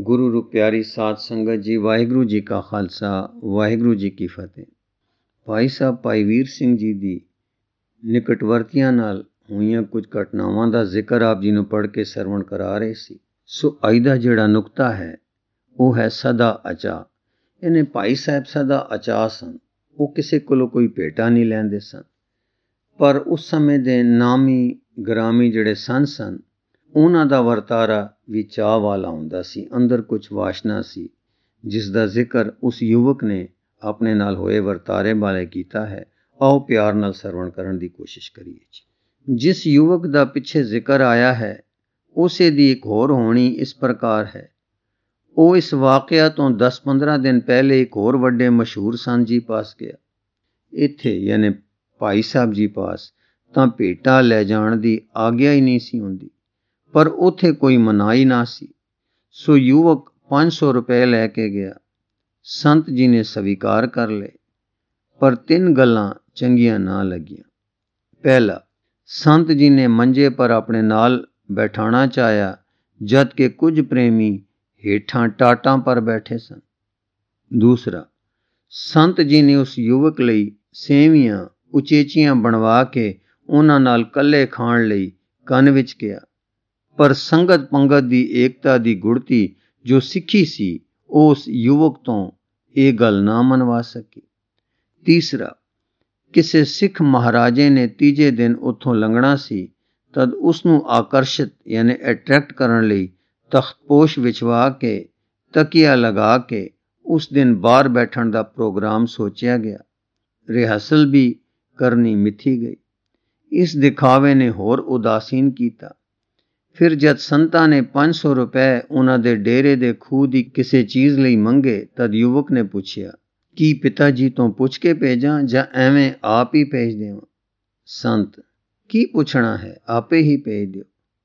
गुरु रू प्यारी साध संगत जी, वाहिगुरु जी का खालसा वाहिगुरु जी की फतेह। भाई साहब भाई वीर सिंह जी दी निकटवर्तियां नाल होईयां कुछ घटनावां दा जिक्र आप जी नूं पढ़ के सरवण करा रहे सी। सो अज दा जिहड़ा नुकता है वो है सदा अचा। यानी भाई साहब सदा अचा सन, वो किसी कोलों कोई भेटा नहीं लैंदे सन, पर उस समय दे नामी ग्रामी जिहड़े संत सन उन्हां दा वरतारा भी चाह वाला हुंदा सी। अंदर कुछ वाशना सी जिस दा जिक्र उस युवक ने अपने नाल होए वरतारे वाले कीता है। आओ प्यार नाल सरवण करन दी कोशिश करिए। जिस युवक दा पिछे जिक्र आया है उसे दी एक होर होनी इस प्रकार है। वो इस वाकया तो 10-15 दिन पहले एक होर वड्डे मशहूर संत जी पास गया। इत्थे यानी भाई साहब जी पास तां भेटा लै जाण दी आग्या ही नहीं सी हुंदी, पर उथे कोई मनाही ना सी। सो युवक 500 रुपए लैके गया। संत जी ने स्वीकार कर ले, पर 3 गल्लां चंगियां ना लगियां। पहला, संत जी ने मंजे पर अपने नाल बैठाना चाहया, जद के कुछ प्रेमी हेठां टाटां पर बैठे सन। दूसरा, संत जी ने उस युवक लई सेवियां उचेचियां बनवा के उन्हां नाल कल्ले खाण लई कन विच किया, पर संगत पंगत दी एकता दी गुड़ती जो सिੱਖੀ सी उस युवक तो ये गल ना मनवा सकी। तीसरा, किसे सिख महाराजे ने तीजे दिन उथों लंघना सी, तद उसनू आकर्षित यानी अट्रैक्ट करन लई तख्तपोश विछवा के तकिया लगा के उस दिन बाहर बैठण दा प्रोग्राम सोचिया गया। रिहर्सल भी करनी मिथी गई। इस दिखावे ने होर उदासीन कीता। फिर जद संतां ने 500 रुपए उन्हां दे डेरे दे खूह दी किसे चीज लई मंगे, तद युवक ने पुछया, की पिता जी तो पुछ के भेजां जां एवें आप ही भेज देवां? संत, की पुछना है, आपे ही भेज दिओ।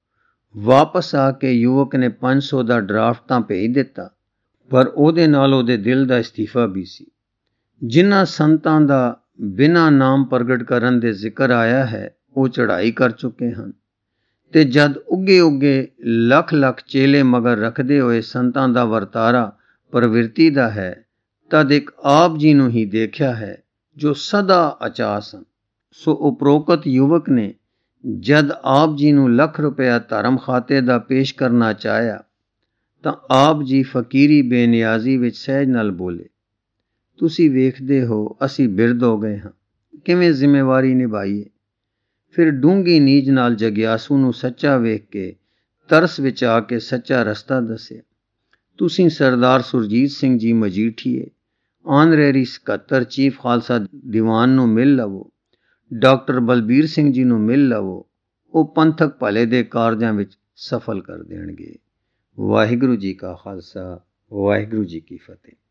वापस आके युवक ने 500 दा ड्राफ्ट तां भेज दिता, पर ओदे नाल ओदे दिल दा इस्तीफा भी सी। जिन्हां संतां दा बिना नाम प्रगट करन दे जिक्र आया है वो चढ़ाई कर चुके हैं, ते जद उगे उगे लख लख चेले मगर रखदे होए संतां दा वरतारा प्रवृत्ति दा है, तद एक आप जी नूं ही देखिया है जो सदा अचा सन। सो उपरोक्त युवक ने जद आप जी नूं लख रुपया धर्म खाते दा पेश करना चाहया, तां आप जी फकीरी बेनियाजी विच सहज नाल बोले, तुसी वेखदे हो असी बिरध हो गए हां, किवें जिम्मेवारी निभाईए। फिर डूंगी नीज नाल जग्यासू नूं सच्चा वेख के तरस विच आके सच्चा रस्ता दस्या। तुसीं सरदार सुरजीत सिंह जी मजीठीए ऑनरेरी 77 चीफ खालसा दीवान नूं मिल लवो, डॉक्टर बलबीर सिंह जी नूं मिल लवो, वो पंथक भले दे कारजां विच सफल कर देणगे। वाहिगुरु जी का खालसा वाहिगुरु जी की फतेह।